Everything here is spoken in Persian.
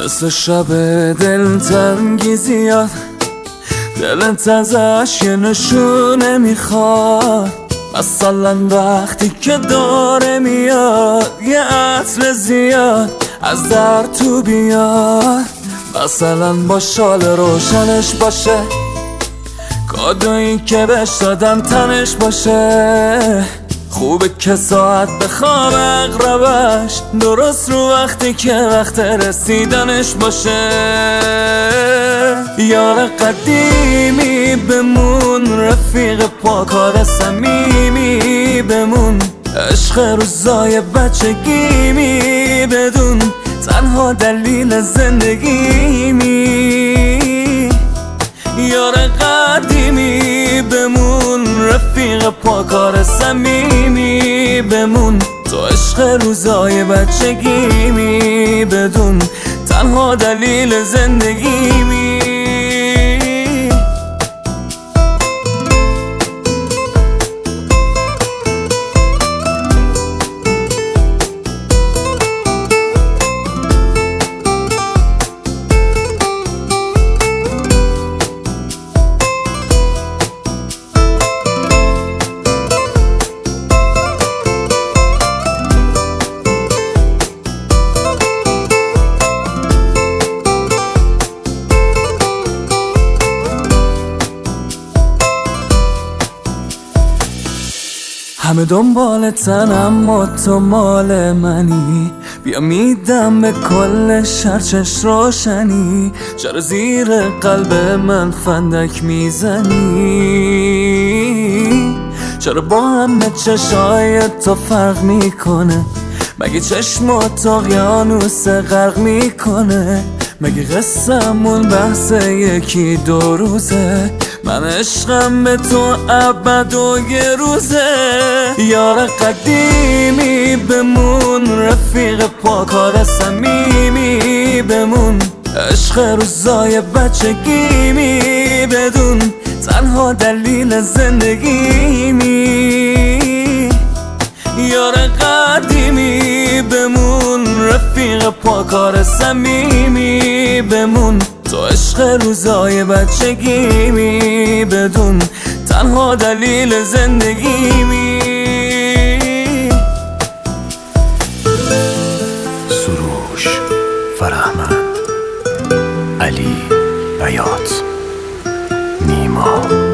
مثل شب دلتنگی زیاد، دلت ازش یه نشونه میخواد. مثلا وقتی که داره میاد یه عطر زیاد از در تو بیاد. مثلا با شال روشنش باشه، کادویی که بهش دادم تنش باشه. خوبه که ساعت بخواب اقربش درست رو وقتی که وقت رسیدنش باشه. یار قدیمی بمون، رفیق پاکار صمیمی بمون، عشق روزای بچگیمی بدون، تنها دلیل زندگیمی. یار قدیمی بمون، رفیق پاکار صمیمی بمون، تو عشق روزای بچگیمی بدون، تنها دلیل زندگیمی. همه دنبالتن اما تو مال منی، بیا میدم به کل شرچش روشنی. چرا زیر قلب من فندک میزنی؟ چرا با همه چشای تو فرق میکنه؟ مگه چشمات اقیانوس غرق میکنه؟ مگه قصه‌مون بحث یکی دو روزه؟ من عشقم به تو ابد و یه روزه. یار قدیمی بمون، رفیق پاکار صمیمی بمون، عشق روزای بچگیمی بدون، تنها دلیل زندگیمی. یار قدیمی بمون، رفیق پاکار صمیمی بمون، تو عشق روزای بچگیمی بدون، تنها دلیل زندگیمی. سروش، فرهمند، علی، بیات، نیما